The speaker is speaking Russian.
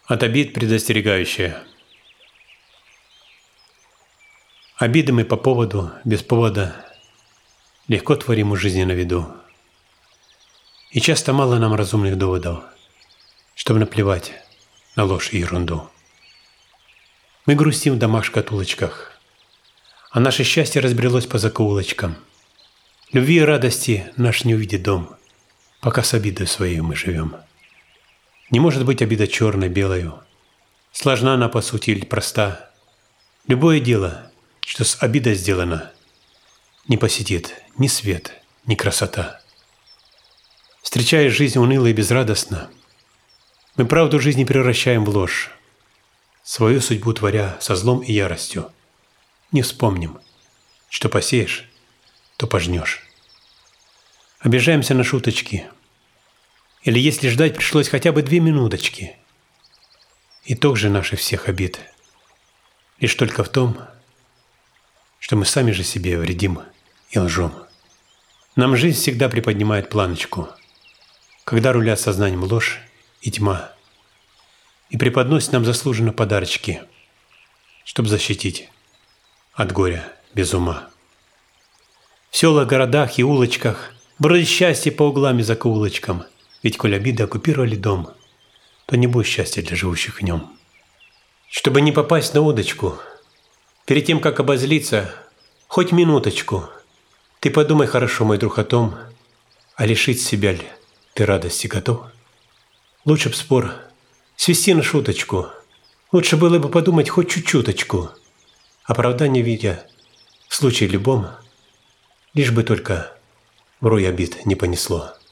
От обид предостерегающая. Обиды мы по поводу, без повода легко творим у жизни на виду. И часто мало нам разумных доводов, чтобы наплевать на ложь и ерунду. Мы грустим в домах-шкатулочках, а наше счастье разбрелось по закоулочкам. Любви и радости наш не увидит дом, пока с обидой своей мы живем. Не может быть обида черной, белою. Сложна она по сути или проста. Любое дело, что с обидой сделано, не посетит ни свет, ни красота. Встречая жизнь уныло и безрадостно, мы правду жизни превращаем в ложь, свою судьбу творя со злом и яростью. Не вспомним, что посеешь, то пожнешь. Обижаемся на шуточки, или если ждать пришлось хотя бы 2 минуточки. Итог же наших всех обид лишь только в том, что мы сами же себе вредим и лжем. Нам жизнь всегда приподнимает планочку, когда рулят сознанием ложь и тьма, и преподносит нам заслуженно подарочки, чтобы защитить от горя без ума. В селах, городах и улочках бродит счастье по углам и закоулочкам, ведь коль обиды оккупировали дом, то не будет счастья для живущих в нем. Чтобы не попасть на удочку, перед тем, как обозлиться, хоть минуточку, ты подумай хорошо, мой друг, о том, а лишить себя ли ты радости готов? Лучше б спор свести на шуточку, лучше было бы подумать хоть чуть-чуточку, оправдание видя в случае любом, лишь бы только в рой обид не понесло.